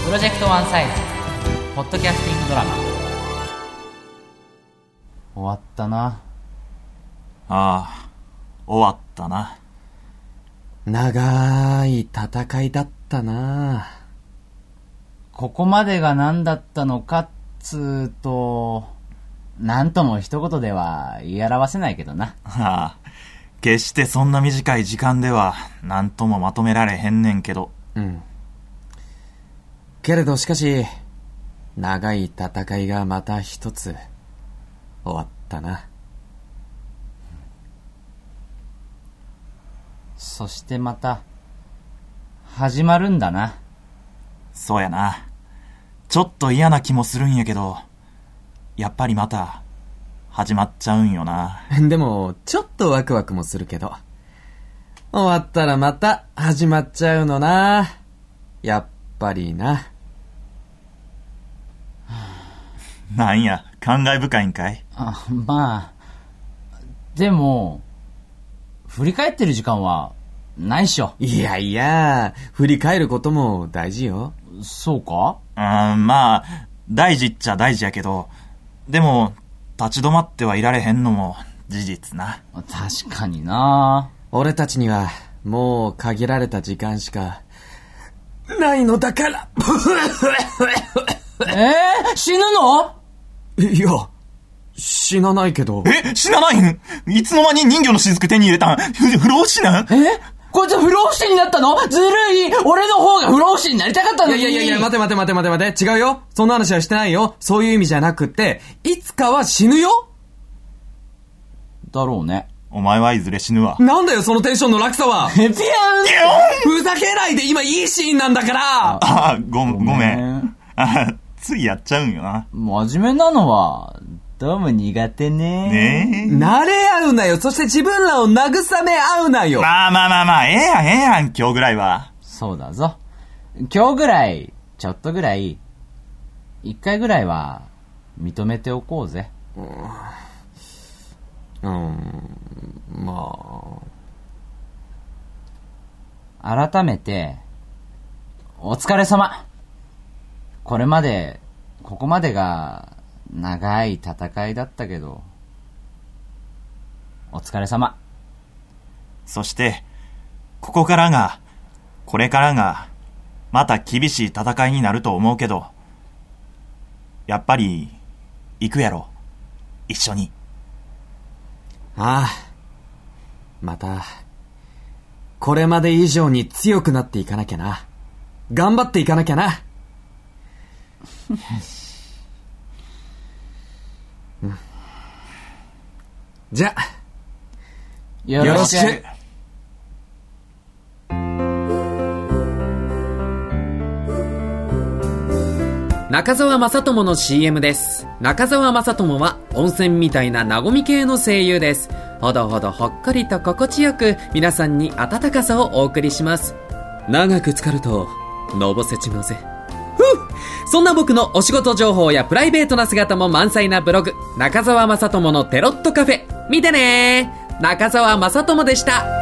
プロジェクトワンサイズポッドキャスティングドラマ。終わったな。 ああ、終わったな。 長い戦いだったな。 ここまでが何だったのかっつーと、なんとも一言では言い表せないけどな。 ああ、決してそんな短い時間では何ともまとめられへんねんけど。 うん。けれどしかし、長い戦いがまた一つ終わったな。 そしてまた始まるんだな。 そうやな。ちょっと嫌な気もするんやけど、やっぱりまた始まっちゃうんよな。 でもちょっとワクワクもするけど、終わったらまた始まっちゃうのな。やっぱりな。 なんや、感慨深いんかい。 まあでも振り返ってる時間はないっしょ。 いやいや、振り返ることも大事よ。 そうか？ まあ大事っちゃ大事やけど、でも立ち止まってはいられへんのも事実な。 確かにな。 俺たちにはもう限られた時間しかないのだから。 死ぬの？ いや、死なないけど。 死なないん？いつの間に人魚の雫手に入れたん？不老不死なん？ こいつ不老不死になったの？ずるい。俺の方が不老不死になりたかったのに。 いや、待て。違うよ。そんな話はしてないよ。そういう意味じゃなくって、いつかは死ぬよ。 だろうね。 お前はいずれ死ぬわ。 なんだよそのテンションの落差は。 ピャン。 ふざけないで、今いいシーンなんだから。 ごめん。ついやっちゃうんよな。 真面目なのはどうも苦手ね。 慣れ合うなよ。そして自分らを慰め合うなよ。 まあ、ええやん、今日ぐらいは。 そうだぞ。今日ぐらい、ちょっとぐらい、一回ぐらいは認めておこうぜ。 まあ。改めて、お疲れ様。ここまでが長い戦いだったけど、お疲れ様。 そして、これからが、また厳しい戦いになると思うけど、やっぱり、行くやろ。一緒に。 ああ。また、これまで以上に強くなっていかなきゃな。頑張っていかなきゃな。じゃあ、 よろしく。 中澤正智の CM です。中澤正智は温泉みたいな和み系の声優です。ほどほどほっこりと心地よく皆さんに温かさをお送りします。長く浸かるとのぼせちまうぜ。そんな僕のお仕事情報やプライベートな姿も満載なブログ、中澤正智のテロットカフェ見てねー。中澤正智でした。